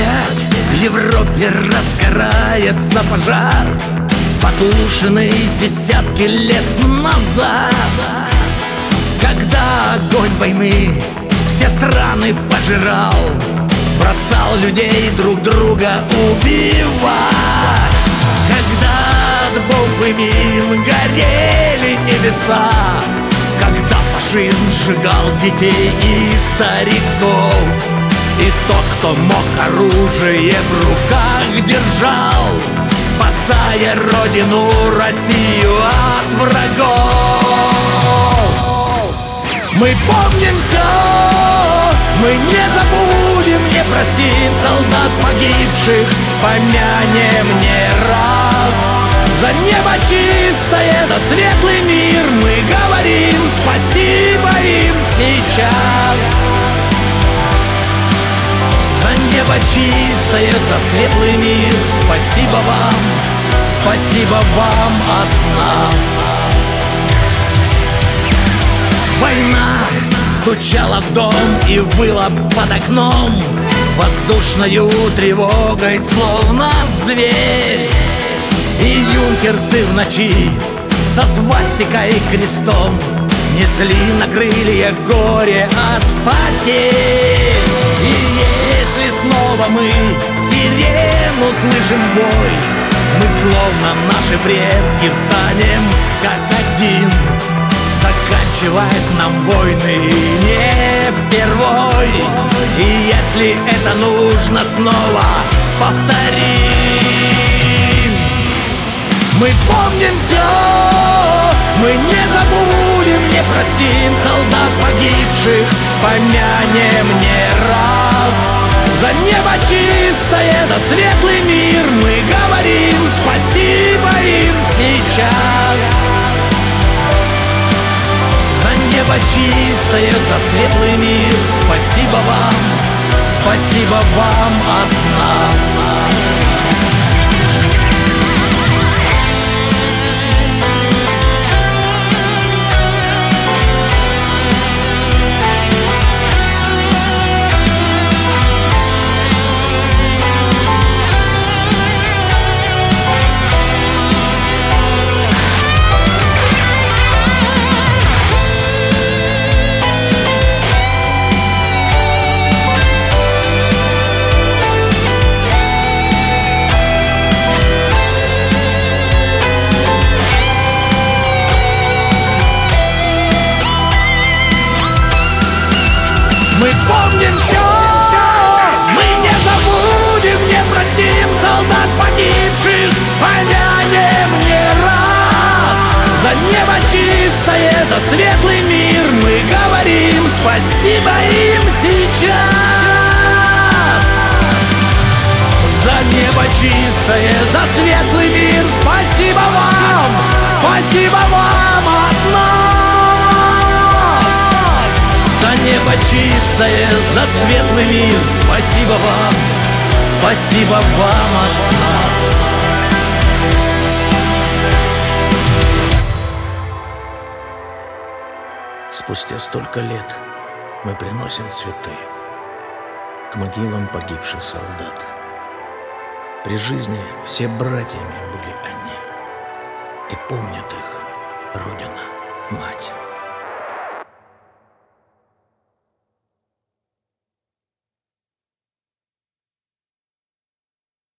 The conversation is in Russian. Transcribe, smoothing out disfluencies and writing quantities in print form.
Опять в Европе разгорается пожар, потушенный десятки лет назад. Когда огонь войны все страны пожирал, бросал людей друг друга убивать. Когда от бомб и мин горели небеса, когда фашизм сжигал детей и стариков, и тот, кто мог, оружие в руках держал, спасая родину, Россию от врагов. Мы помним все, мы не забудем, не простим солдат погибших, помянем не раз. За небо чистое, за светлый мир мы говорим спасибо им сейчас. За небо чистое, за светлый мир спасибо вам от нас. Война стучала в дом и выла под окном воздушною тревогой, словно зверь. И юнкерсы в ночи со свастикой и крестом несли на крыльях горе от потерь. И если снова мы сирену слышим вой, мы словно наши предки встанем как один, заканчивать нам войны не впервой. И если это нужно, снова повторим. Мы помним все, мы не забудем, не простим солдат погибших, помянем не раз. За небо чистое, за светлый мир мы говорим спасибо им сейчас. За небо чистое, за светлый мир спасибо вам от нас. Мы помним все, мы не забудем, не простим солдат погибших, помянем не раз. За небо чистое, за светлый мир мы говорим спасибо им сейчас. За небо чистое, за светлый мир спасибо вам от нас. За небо чистое, за светлый мир спасибо вам от нас. Спустя столько лет мы приносим цветы к могилам погибших солдат. При жизни все братьями были они, и помнят их Родина, Мать.